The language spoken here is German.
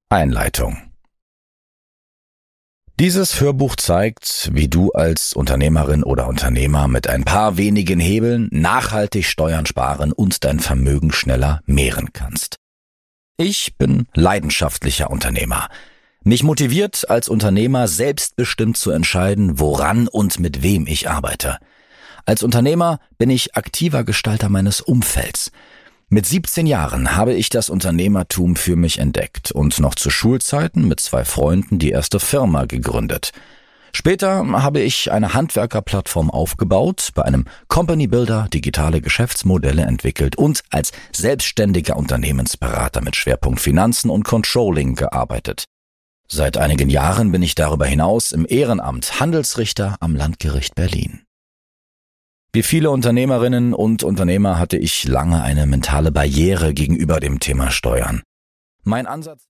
Einleitung. Dieses Hörbuch zeigt, wie du als Unternehmerin oder Unternehmer mit ein paar wenigen Hebeln nachhaltig Steuern sparen und dein Vermögen schneller mehren kannst. Ich bin leidenschaftlicher Unternehmer. Mich motiviert, als Unternehmer selbstbestimmt zu entscheiden, woran und mit wem ich arbeite. Als Unternehmer bin ich aktiver Gestalter meines Umfelds. Mit 17 Jahren habe ich das Unternehmertum für mich entdeckt und noch zu Schulzeiten mit 2 Freunden die erste Firma gegründet. Später habe ich eine Handwerkerplattform aufgebaut, bei einem Company Builder digitale Geschäftsmodelle entwickelt und als selbstständiger Unternehmensberater mit Schwerpunkt Finanzen und Controlling gearbeitet. Seit einigen Jahren bin ich darüber hinaus im Ehrenamt Handelsrichter am Landgericht Berlin. Wie viele Unternehmerinnen und Unternehmer hatte ich lange eine mentale Barriere gegenüber dem Thema Steuern. Mein Ansatz